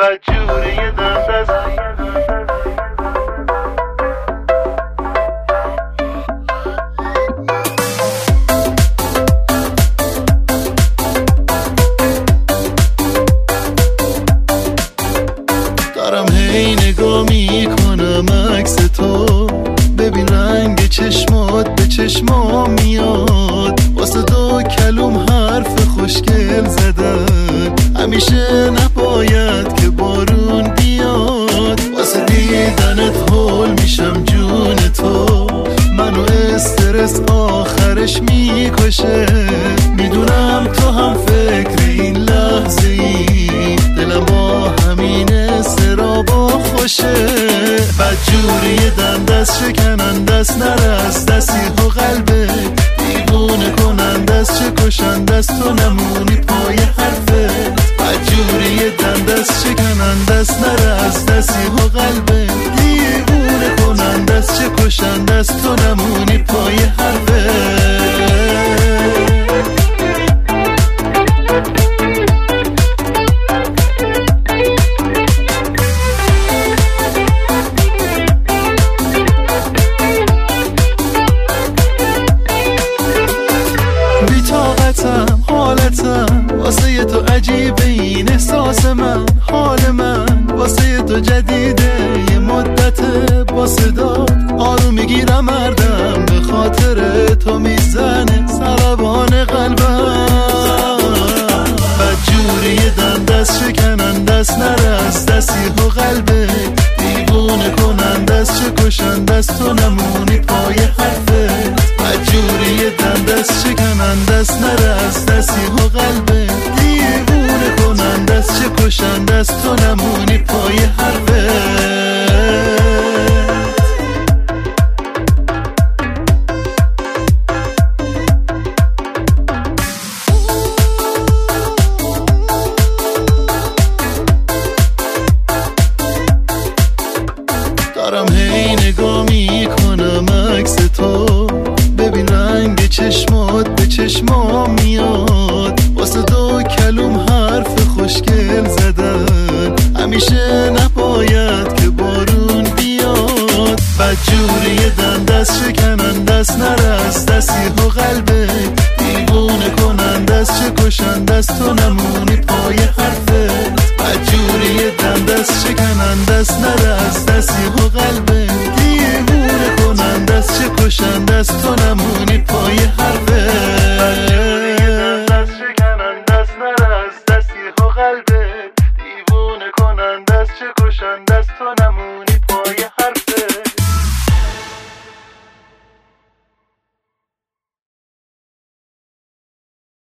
بدجوری دست از دارم هی نگاه میکنم عکس تو، ببین رنگ چشمات به چشمام میاد، واسه دو کلوم حرف خوشگل زدن، همیشه نباید که بارون بیاد، واسه دیدنت هول میشم جون تو، منو استرس آخرش میکشه، میدونم تو هم فکر این لحظه ای، دلم با همین استرابا خوشه، بدجوری دست شکنن دست نرس دستی و قلبه، دیوونه کنن دست چه کشن دست تو نمونی پای حرفت، بدجوری دست شکنن دست نرس دستی و قلبه، دیوونه کنن دست چه کشن دست تو نمونی پای حرفت. حالتم واسه تو عجیبه، این احساس من حال من واسه تو جدیده، یه مدته با صدات آروم میگیرم مردم، به خاطر تو میزنه سربان قلبم، بدجوری دست شکنن دست نرس دستی و قلبه، دیوونه کنن دست چه کشن دست تو نمونی پای حرفت، بدجوری دست شکنن دست نرس دستی و قلبه، دیوونه کنن دست چه کشن دست تو نمونی پای حرفت. دارم هی نگاه میکنم عکس تو، ببین رنگ چشمات به چشمام میاد، واسه دو کلوم حرف خوشگل زدن، همیشه نباید که بارون بیاد، بدجوری دست شکنن دست نرس دستی و قلبه، دیوونه کنن دست چه کشن دست تو نمونی پای حرفت، بدجوری دست شکنن دست نرس دستی و قلبه، دیوونه کنن دست چه کشن دست تو نمونی پای حرفت، دست شکنن دست نرس دستی و قلبه، دیوونه کنن دست چه کشن دست تو نمونی پای حرفت.